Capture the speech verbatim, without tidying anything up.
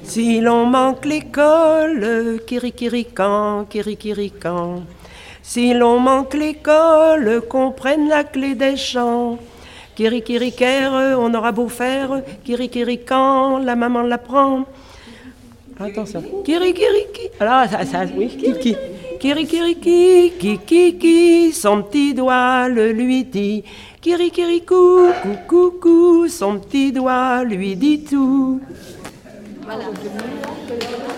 Si l'on manque l'école, kirikirican, kirikirican. Si l'on manque l'école, qu'on prenne la clé des champs. Kirikiricaire, on aura beau faire, kirikirican, la maman la prend. Attention, kirikiriki. Alors, ça, ça, oui, kiki. Kirikiriki, kikiki, son petit doigt le lui dit. Kirikirikou, coucou, coucou, son petit doigt lui dit tout. Voilà.